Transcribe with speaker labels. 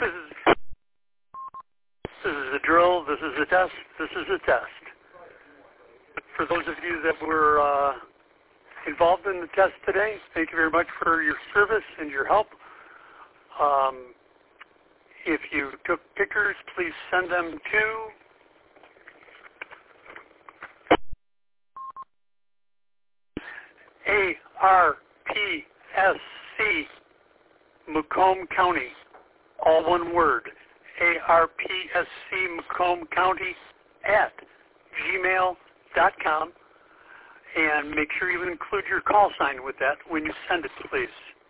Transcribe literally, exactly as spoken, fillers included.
Speaker 1: This is, this is a drill. This is a test. This is a test. For those of you that were uh, involved in the test today, thank you very much for your service and your help. Um, if you took pictures, please send them to A R P S C Macomb County, all one word, A R P S C Macomb County at gmail dot com, and make sure you include your call sign with that when you send it, please.